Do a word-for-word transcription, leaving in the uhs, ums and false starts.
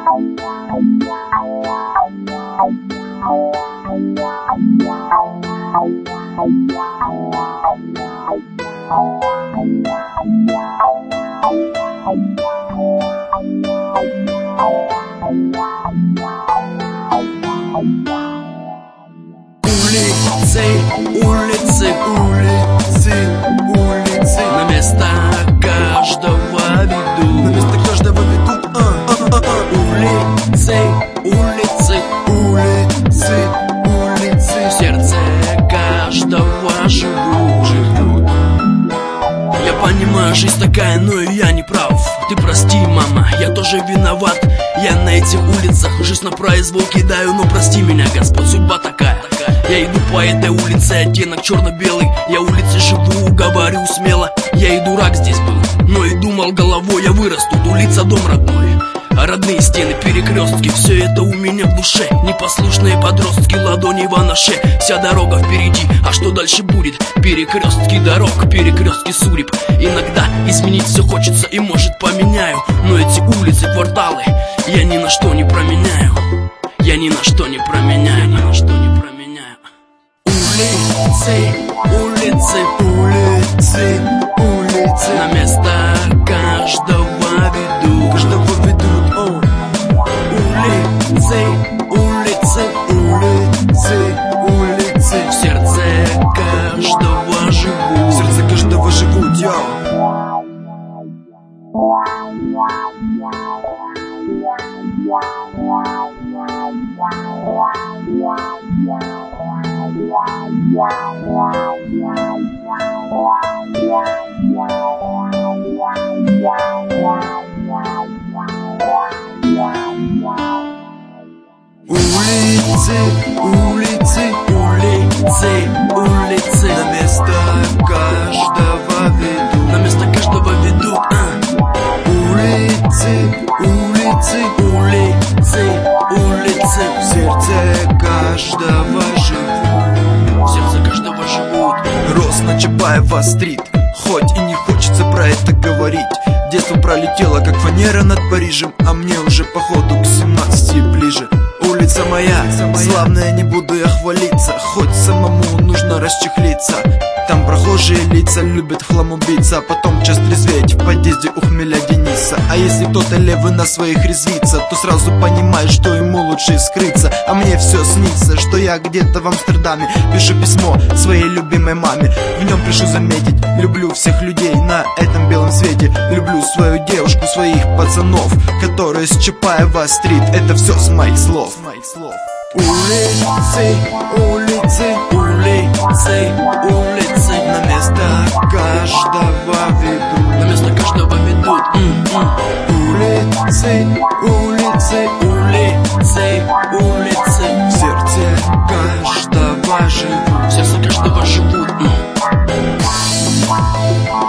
улицы, улицы, улицы. На место каждого ведут. На место каждого ведут. А, а, а, а. Улицы, улицы, улицы, улицы. В сердце каждого живут, живут. Я понимаю, жизнь такая, но и я не прав. Ты прости, мама, я тоже виноват. Я на этих улицах жизнь на произвол кидаю. Но прости меня, Господь, судьба такая. Я иду по этой улице, оттенок черно-белый. Я улице живу, говорю смело. Я и дурак здесь был, но и думал головой. Я вырос тут, улица дом родной. А родные стены, перекрестки, все это у меня в душе. Непослушные подростки, ладони в аноше. Вся дорога впереди, а что дальше будет? Перекрестки дорог, перекрестки судеб. Иногда изменить все хочется и может поменяю. Но эти улицы, кварталы я ни на что не променяю. Я ни на что не променяю, ни на что не променяю. Улицы, улицы, улицы, улицы. На место каждого ведут, каждого ведут. О. Улицы, улицы, улицы, улицы. В сердце каждого живут, в сердце каждого живут, яу. Улицы, улицы, улицы, улицы. На место каждого ведут, на место каждого ведут. А. Улицы, улицы, улицы, улицы. В сердце каждого живут, в сердце каждого живут. Рос на Чапаева-стрит, хоть и не хочется про это говорить. Детство пролетело, как фанера над Парижем, а мне уже походу к семнадцати ближе. Улица моя, славная, не буду я хвалиться, хоть самому нужно расчехлиться. Там прохожие лица любят в хлам убиться, а потом час трезветь в подъезде у хмеля Дениса. А если кто-то левый на своих резвится, то сразу понимаешь, что ему лучше скрыться. А мне все снится, что я где-то в Амстердаме пишу письмо своей любимой маме. В нем пишу заметить: люблю всех людей на этом белом свете. Люблю свою девушку, своих пацанов, которые с Чапаева-стрит. Это все с моих слов. Улицы, улицы, улицы, улицы. На место каждого ведут, на место каждого ведут. Улицы, улицы, улицы, улицы. В сердце каждого живут, в сердце каждого живут.